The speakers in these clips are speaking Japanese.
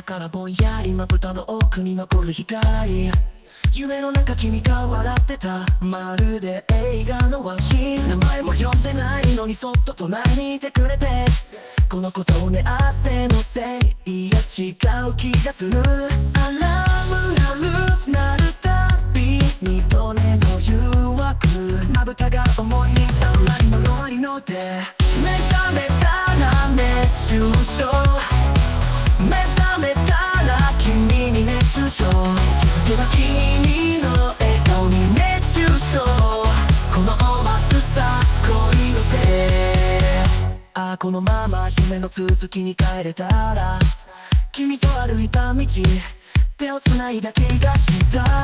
からぼんやりまぶたの奥に残る光。夢の中君が笑ってた、まるで映画のワンシーン。名前も呼んでないのにそっと隣にいてくれて、このことをね、汗のせい、いや違う気がする。アラーム鳴るたびにどれの誘惑、まぶたが重いあまりのノリので目覚めたら熱中症、目覚めたら君に熱中症、気づけば君の笑顔に熱中症、このまずさ恋のせい。ああこのまま夢の続きに帰れたら、君と歩いた道手をつないだ気がした。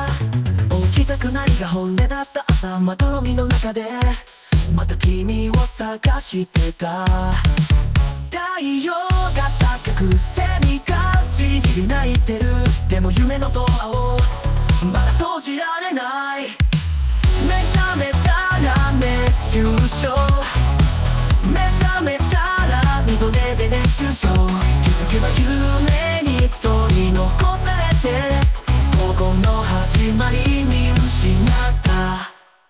起きたくないが本音だった朝まどろみの中でまた君を探してた。太陽が高くセミがじりじり泣いてる。でも夢のドアをまだ閉じられない。目覚めたら熱中症、目覚めたら二度寝で熱中症、気づけば夢に取り残されて午後の始まり見失った。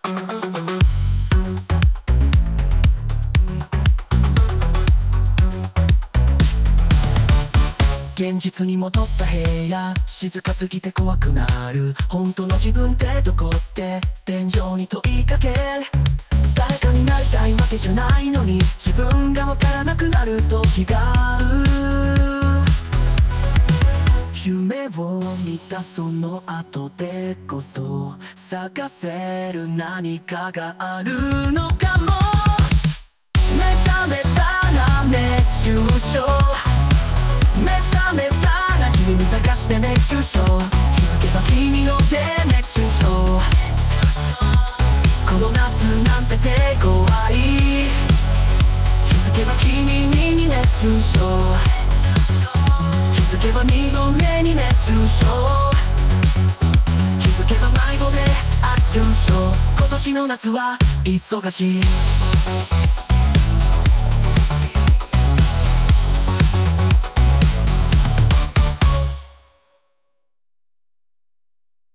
現実に戻った部屋、静かすぎて怖くなる。本当の自分ってどこって天井に問いかける。誰かになりたいわけじゃないのに自分がわからなくなる時がある。夢を見たその後でこそ探せる何かがあるのかも。目覚めたら熱中症、目覚めたら君探して熱中症、気づけば君の手熱中症、この夏なんて手強い、気づけば君に熱中症、気づけば二度目に熱中症、気づけば迷子で熱中症。今年の夏は忙しい。